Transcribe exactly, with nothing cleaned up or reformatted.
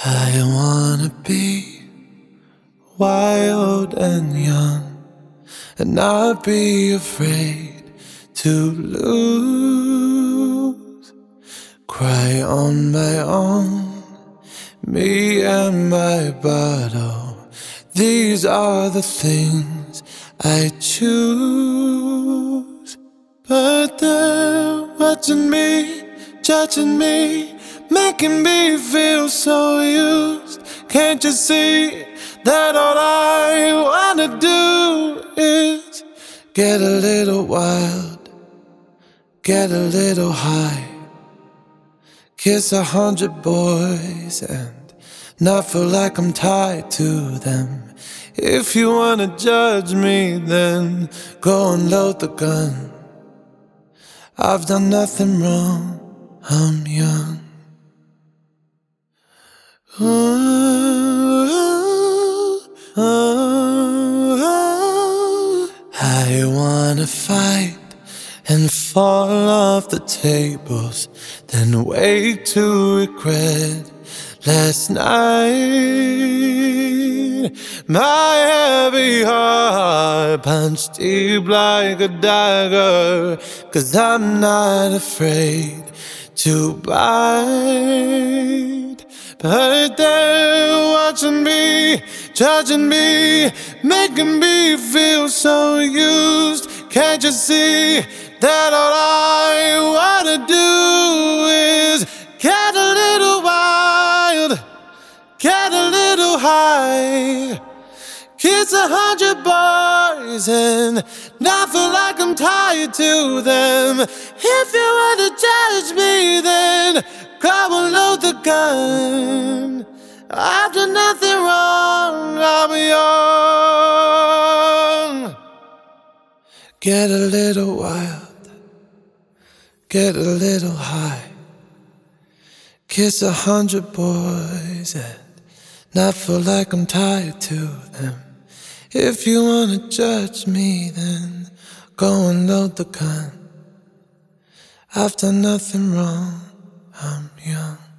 I wanna be wild and young and not be afraid to lose. Cry on my own, me and my bottle. These are the things I choose. But they're watching me, judging me, making me feel so used. Can't you see that all I wanna do is get a little wild, get a little high, kiss a hundred boys and not feel like I'm tied to them. If you wanna judge me, then go and load the gun. I've done nothing wrong, I'm young. Ooh, ooh, ooh. I wanna fight and fall off the tables, then wake to regret last night. My heavy heart punched deep like a dagger, 'cause I'm not afraid to bite. But they're watching me, judging me, making me feel so used. Can't you see that all I wanna do is get a little wild, get a little high, kiss a hundred boys and not feel like I'm tied to them. If you wanna judge me, then come and load the gun. I've done nothing wrong, I'm young. Get a little wild, get a little high, kiss a hundred boys and not feel like I'm tied to them. If you wanna judge me, then go and load the gun. I've done nothing wrong, I'm young.